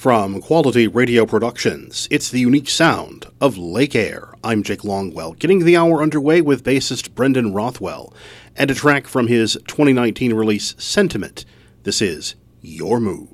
From Quality Radio Productions, it's the unique sound of Lake Air. I'm Jake Longwell, getting the hour underway with bassist Brendan Rothwell, and a track from his 2019 release, Sentiment. This is Your Move.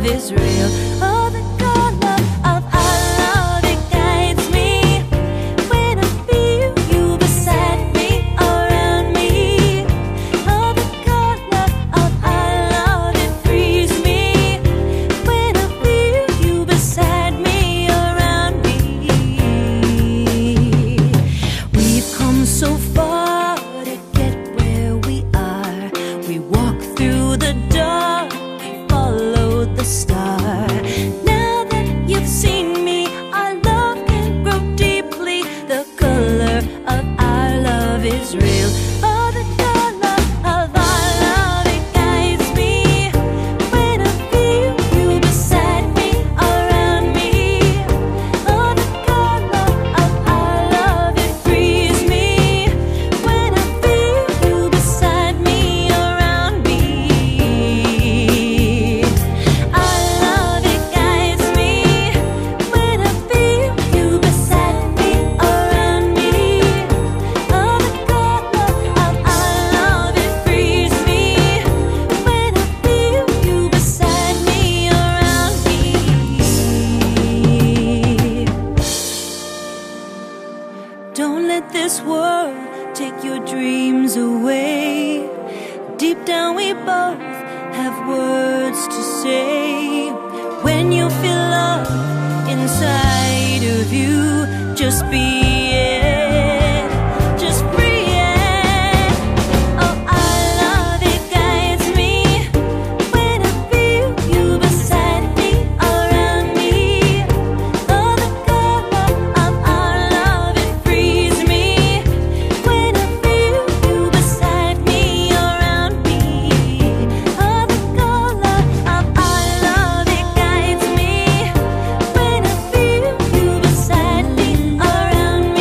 love is real. Oh, the color of our love, it guides me. When I feel you beside me, around me. Oh, the color of our love, it frees me. When I feel you beside me, around me. We've come so far to get where we are. We walk through the dark, we followed the star. Now that you've seen me, our love can grow deeply. The color of our love is real. Oh, the color of our love, it guides me. When I feel you beside me, around me. Oh, the color of our love, it frees me. When I feel you beside me, around me. Our love, it guides me. When I feel you beside me, around me. Oh, the color of our love, it frees me. When I feel you beside me, around me. Don't let this world take your dreams away. Deep down we both have words to say. When you feel love inside of you, just be it. Just free it. Oh, our love, it guides me. When I feel you beside me, around me. Oh, the color of our love, it frees me. When I feel you beside me, around me. Oh, the color of our love, it guides me. When I feel you beside me, around me.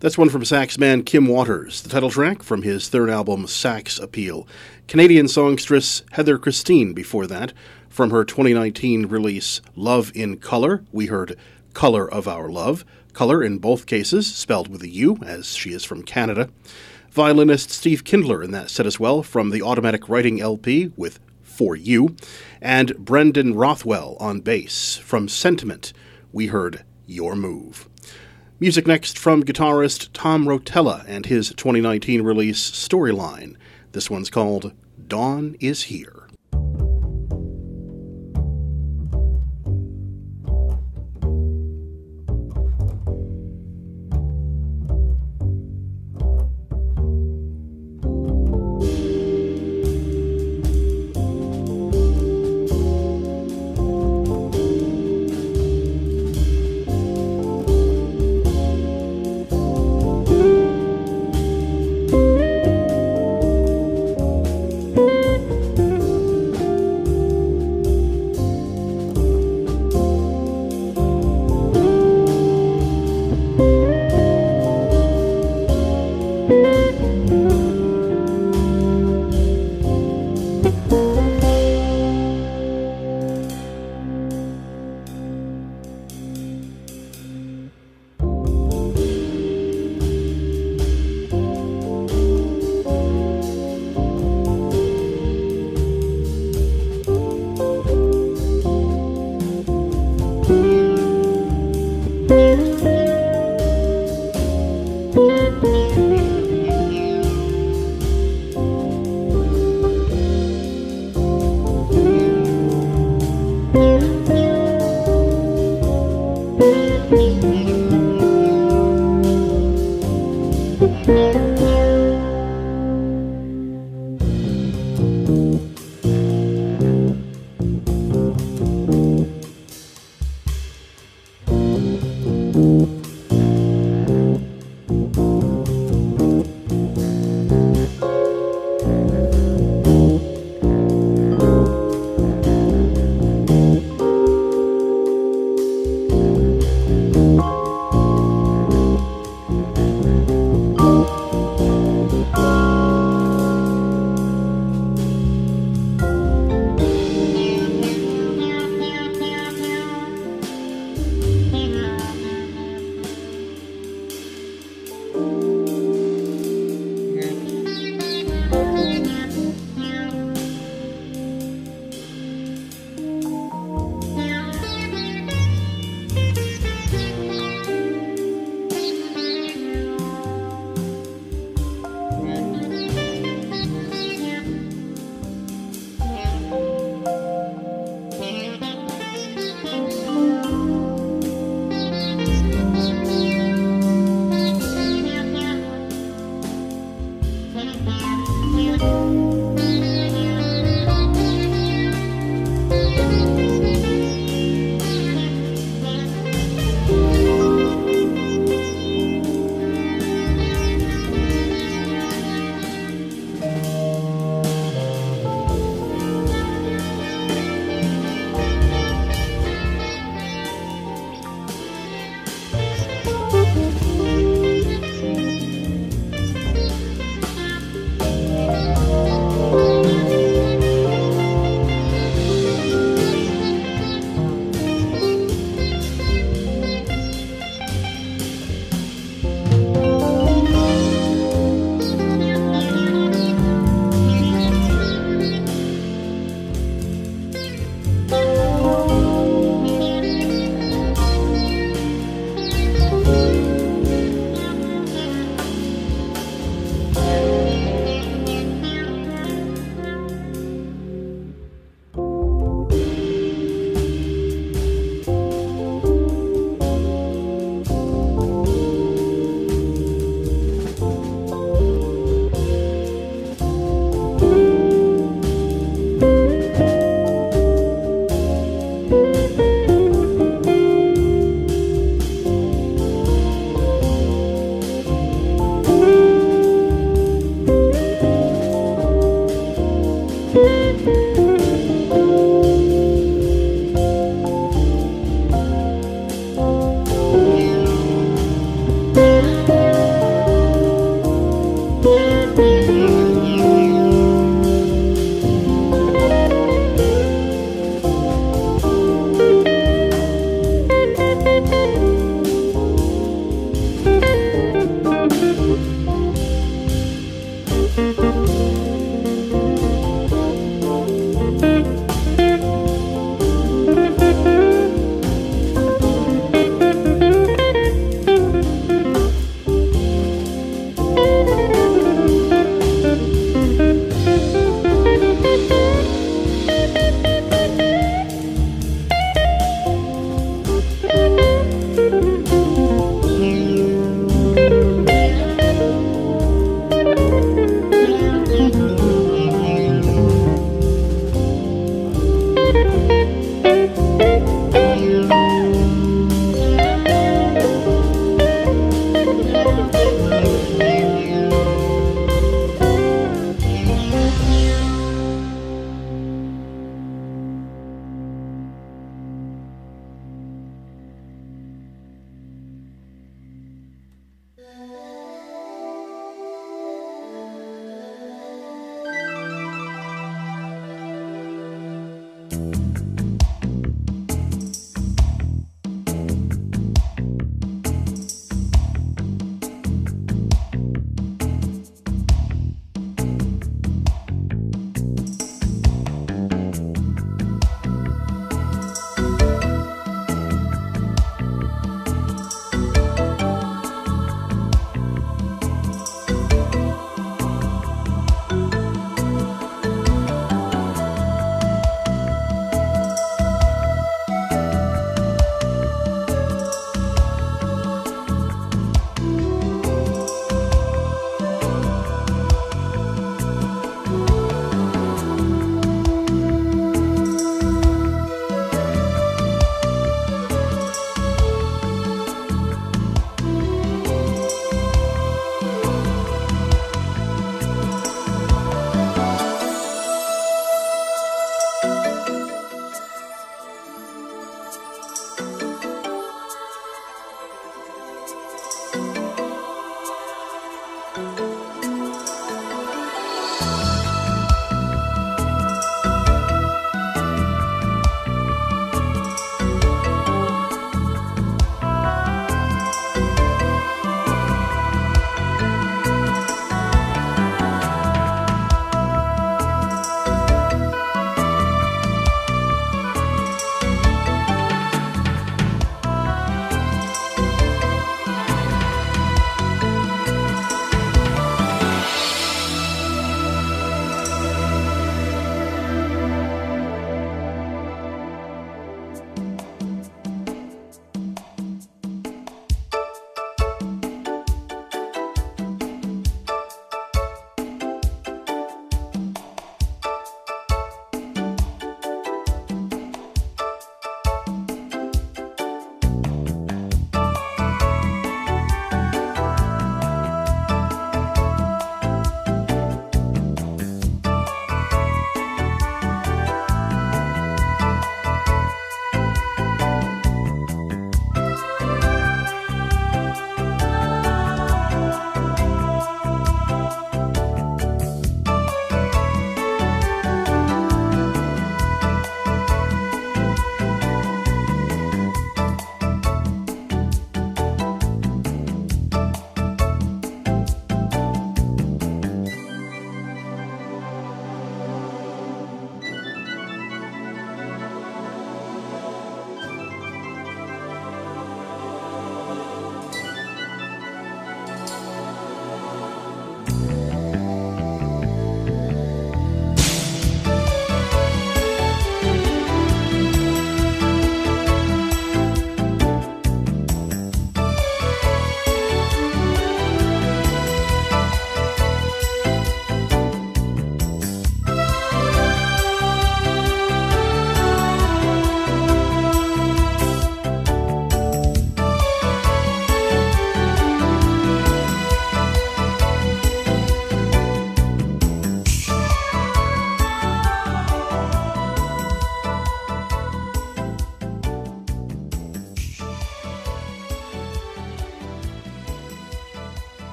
That's one from sax man Kim Waters, the title track from his third album, Sax Appeal. Canadian songstress Heather Christine before that. From her 2019 release, Love in Color, we heard Color of Our Love. Color in both cases, spelled with a U, as she is from Canada. Violinist Steve Kindler in that set as well, from the Automatic Writing LP with For You. And Brendan Rothwell on bass. From Sentiment, we heard Your Move. Music next from guitarist Tom Rotella and his 2019 release Storyline. This one's called Dawn is Here.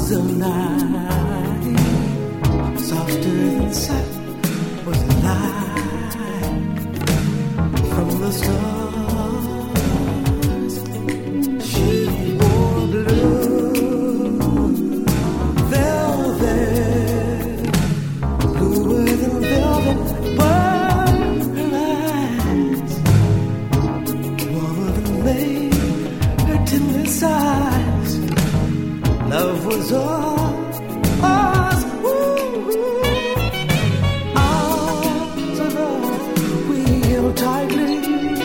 the night, softer than satin was the light from the stars. She wore blue velvet, bluer than velvet were her eyes, warmer than May, her tender sighs. Love was all ours. Arms of love we held tightly,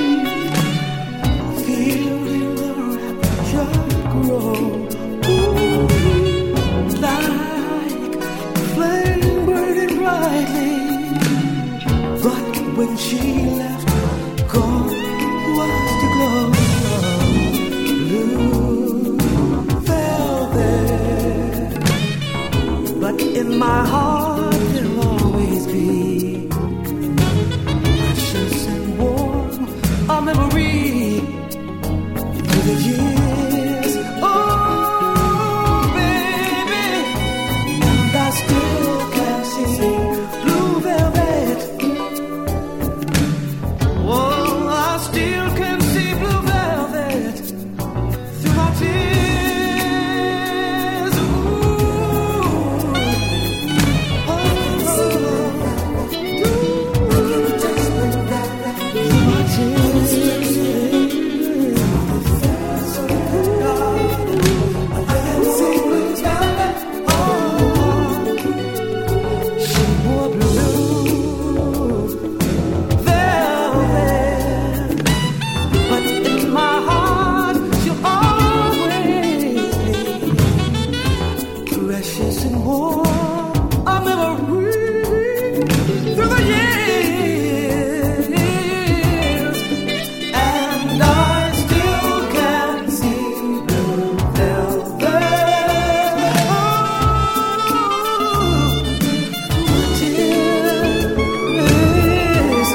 feeling the rapture grow. Like a flame burning brightly. But when she left, gone was the glow. Blue velvet, but in my heart there'll always be precious and warm a memory through the years. Oh, baby, and I still can see blue velvet. Oh, I still can see blue velvet through my tears. Ooh. Oh, through my tears. I can see blue velvet. Oh, she wore blue velvet, but in my heart she'll always be precious and warm, a memory through the years. And I still can see blue velvet. Oh, tears.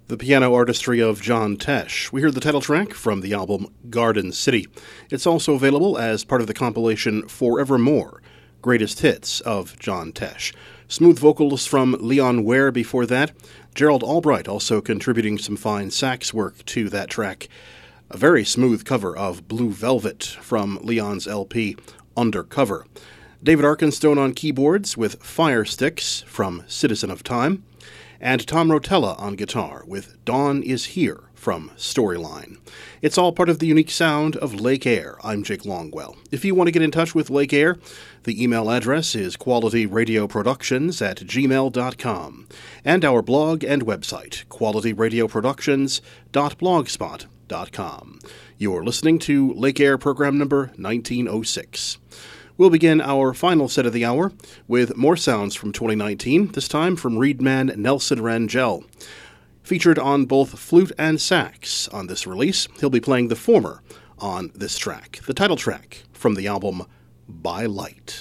The piano artistry of John Tesh. We heard the title track from the album Garden City. It's also available as part of the compilation Forevermore, Greatest Hits of John Tesh. Smooth vocals from Leon Ware before that. Gerald Albright also contributing some fine sax work to that track. A very smooth cover of Blue Velvet from Leon's LP Undercover. David Arkenstone on keyboards with Fire Sticks from Citizen of Time. And Tom Rotella on guitar with Dawn Is Here from Storyline. It's all part of the unique sound of Lake Air. I'm Jake Longwell. If you want to get in touch with Lake Air, the email address is qualityradioproductions@gmail.com, and our blog and website, qualityradioproductions.blogspot.com. You're listening to Lake Air program number 1906. We'll begin our final set of the hour with more sounds from 2019, this time from Reedman Nelson Rangel. Featured on both flute and sax on this release, he'll be playing the former on this track, the title track from the album By Light.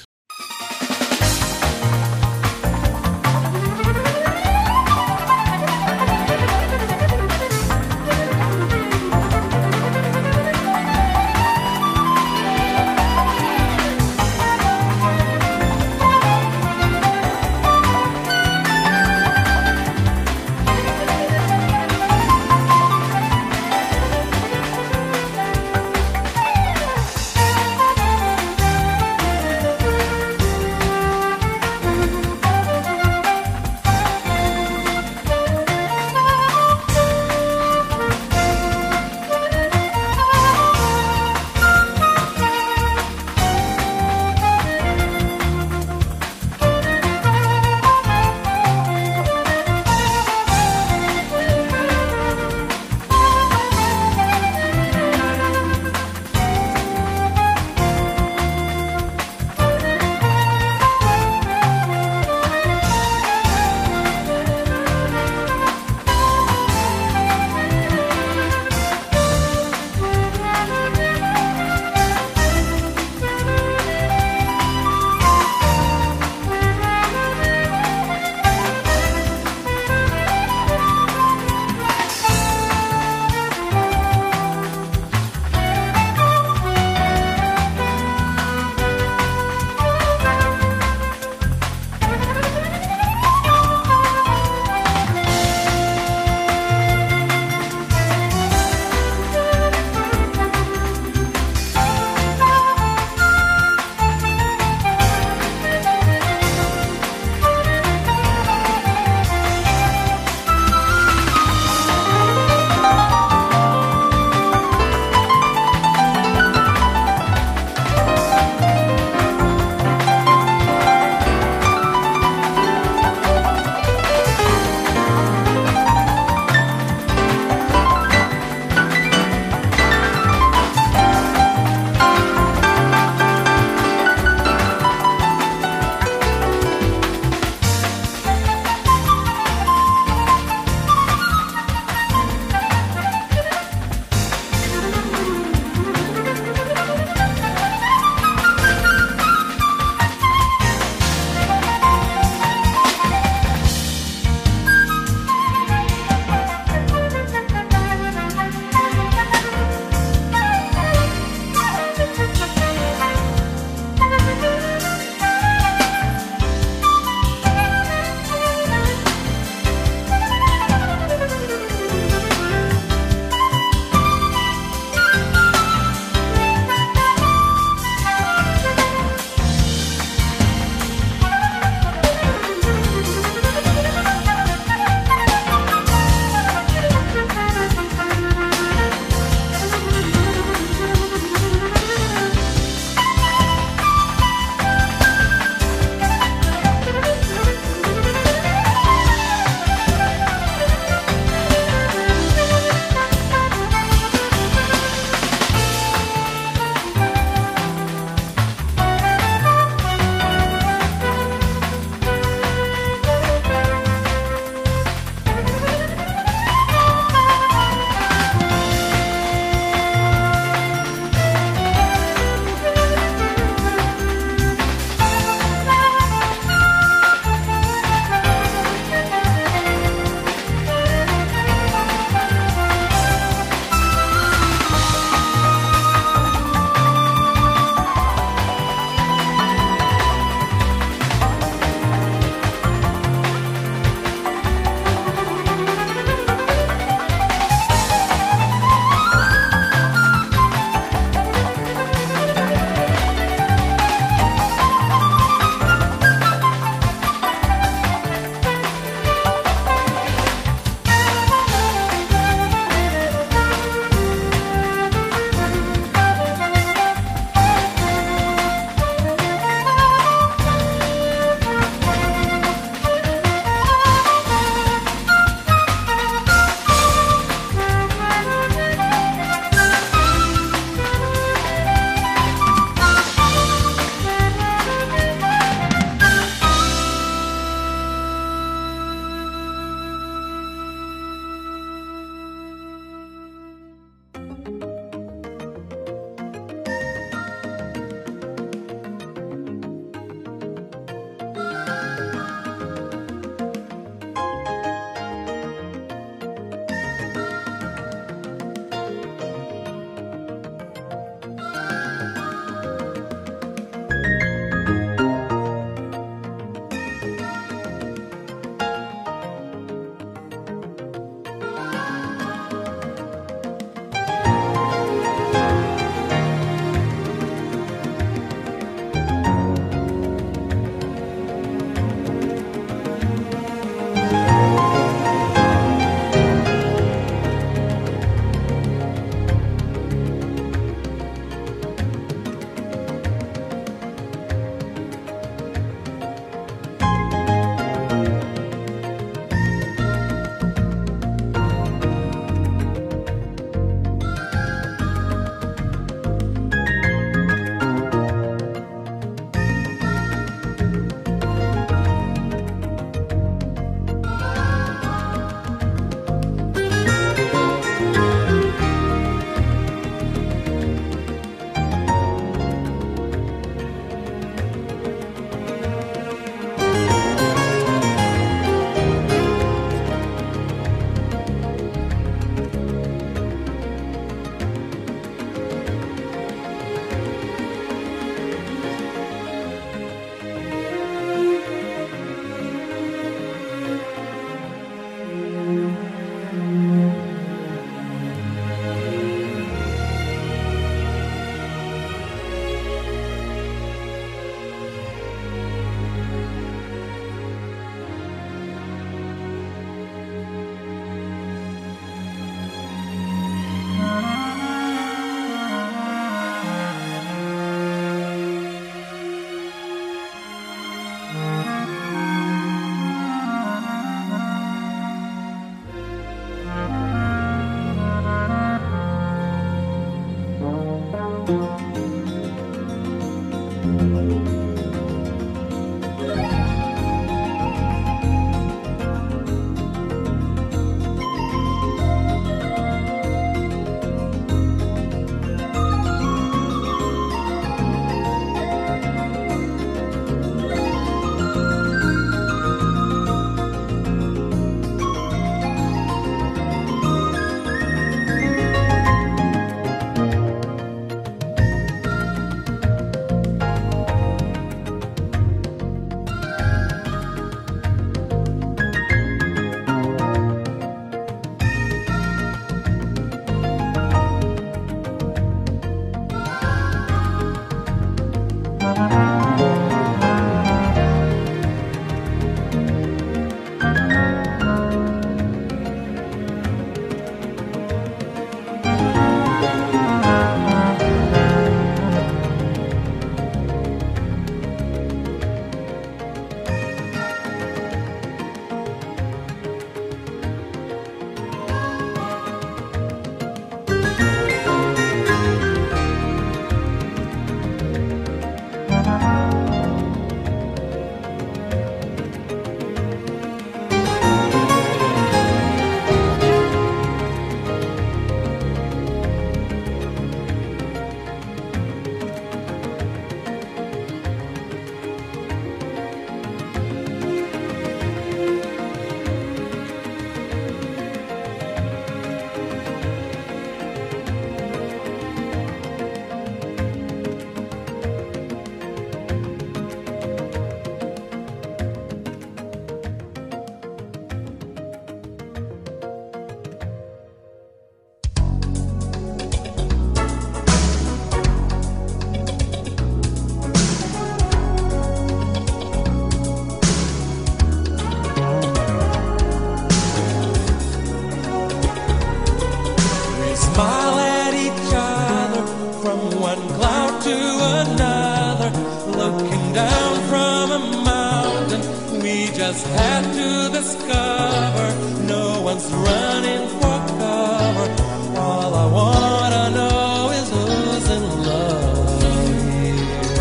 just had to discover no one's running for cover. All I wanna know is who's in love here.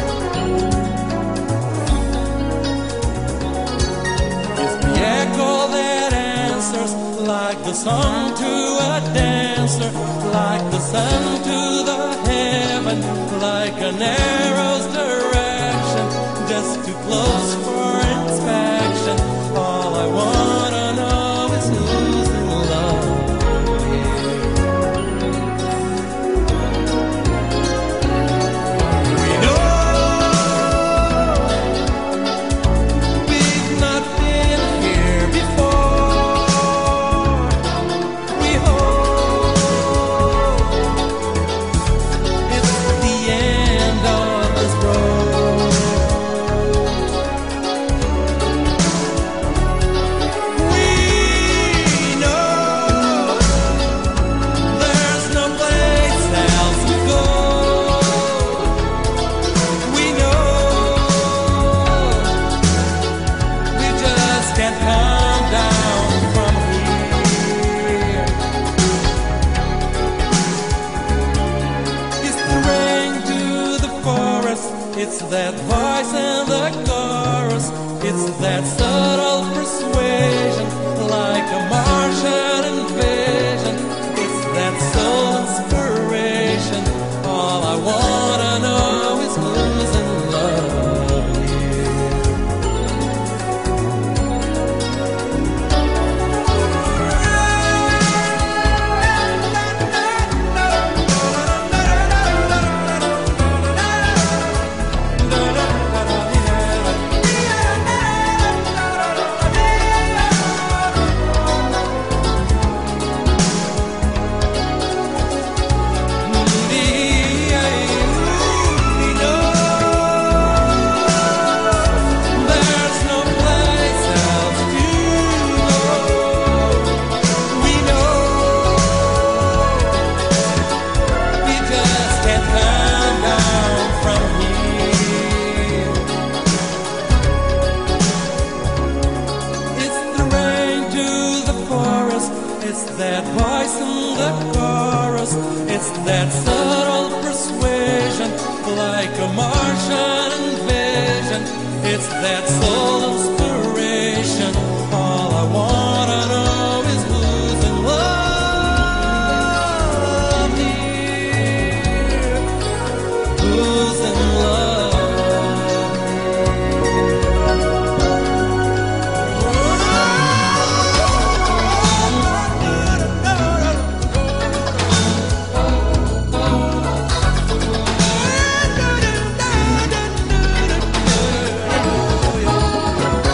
It's the echo that answers, like the song to a dancer, like the sun to the heaven, like an arrow's direction, just too close for inspection. All I wanna know is who's in love here. We know we've not been here before. We hope it's the end of this road. We know there's no place else to go. We know we just can't come down from here. It's the rain to the forest, it's that voice in the chorus, it's that subtle persuasion, like a Martian invasion, it's that soul inspiration. All I wanna know is who's in love here. There's no place else to go. We know we just can't come down from here. It's the rain to the forest, it's that voice in the chorus, it's that subtle persuasion, like a Martian invasion, it's that soul inspiration. All I wanna know is who's in love here. Who's in love here.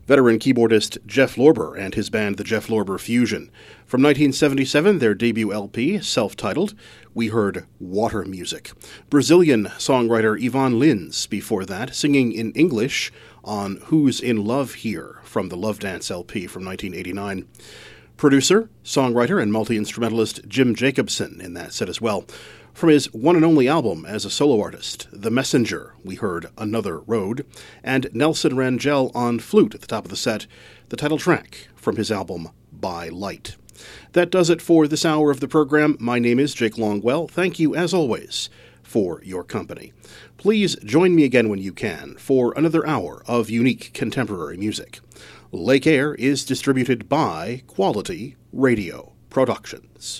veteran keyboardist Jeff Lorber and his band the Jeff Lorber Fusion. From 1977, their debut LP, self-titled, we heard Water Music. Brazilian songwriter Ivan Lins, before that, singing in English on Who's in Love Here from the Love Dance LP from 1989. Producer, songwriter, and multi-instrumentalist Jim Jacobson in that set as well. From his one and only album as a solo artist, The Messenger, we heard Another Road, and Nelson Rangel on flute at the top of the set, the title track from his album By Light. That does it for this hour of the program. My name is Jake Longwell. Thank you, as always, for your company. Please join me again when you can for another hour of unique contemporary music. Lake Air is distributed by Quality Radio Productions.